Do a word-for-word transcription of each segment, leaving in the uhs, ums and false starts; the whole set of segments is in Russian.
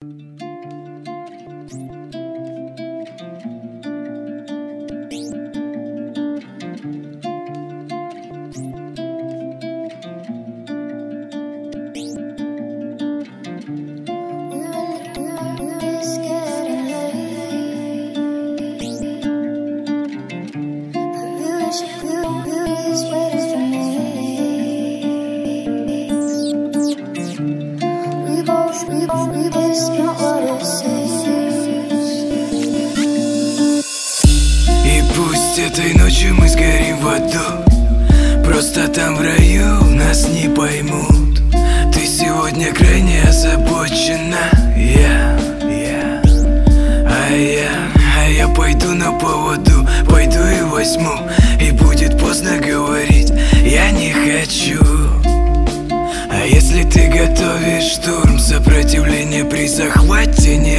И пусть этой ночью мы сгорим в аду, просто там в раю нас не поймут. Ты сегодня крайне озабочена, я, я, а я, а я пойду на поводу, пойду и возьму, и будет поздно говорить, я не хочу. А если ты готовишь штурм, сопротивление при захвате не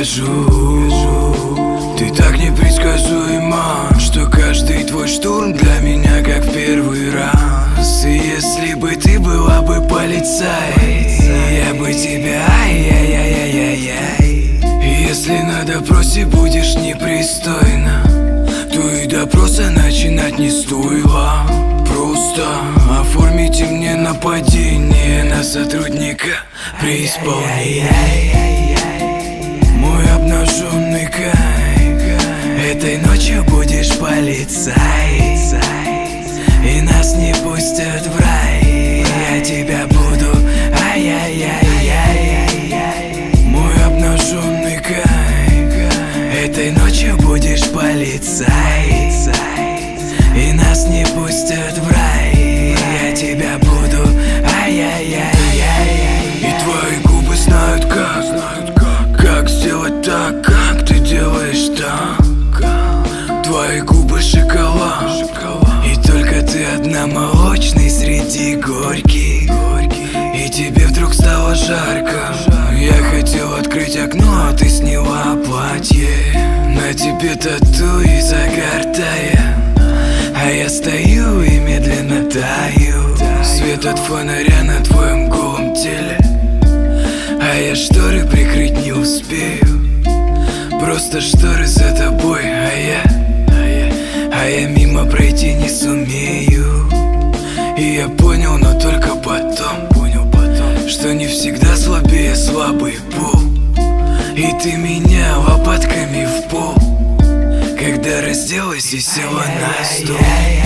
окажу. Ты так непредсказуема, что каждый твой штурм для меня как в первый раз. И если бы ты была бы полицай, я бы тебя ай-яй-яй-яй-яй. И если на допросе будешь непристойна, то и допроса начинать не стоило. Просто оформите мне нападение на сотрудника при исполнении. Мой обнаженный кайф, этой ночью будешь полицай, и нас не пустят в рай. Я тебя буду ай-яй-яй-яй. Мой обнаженный кайф, этой ночью будешь полицай, и нас не пустят в рай. Я тебя буду ай-яй-яй-яй. И твои губы знают как, как сделать так, как ты делаешь так. Твои губы шоколад, и только ты одна молочный среди горьких. И тебе вдруг стало жарко. Я хотел открыть окно, а ты сняла платье. На тебе тату и загар тая, а я стою и медленно таю. Свет от фонаря на твоем голом теле, а я шторы прикрыть не успею. Просто шторы за тобой, а я, а я, а я мимо пройти не сумею. И я понял, но только потом, понял потом, что не всегда слабее слабый пол. И ты меня лопатками в пол, когда разделась и села на стол.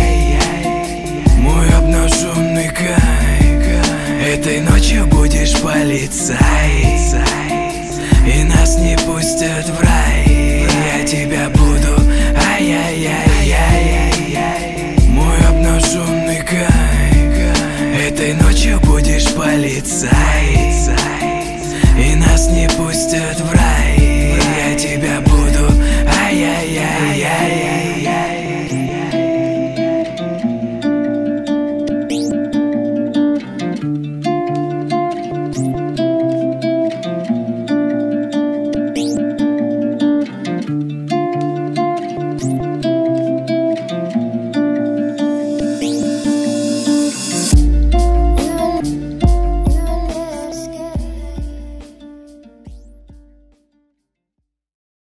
Мой обнаженный кайф, этой ночью будешь полицай, и нас не пустят в рай. Я тебя буду ай-яй-яй-яй. Мой обнаженный кайф, этой ночью будешь полицай, и нас не пустят в рай.